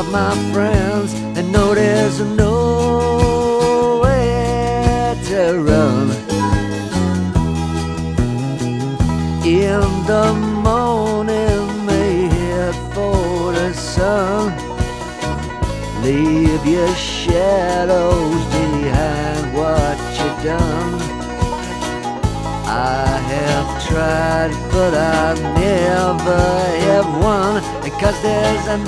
my friends and know there's nowhere to run. In the morning, may head for the sun. Leave your shadows behind what you've done. I have tried, but I never have won, because there's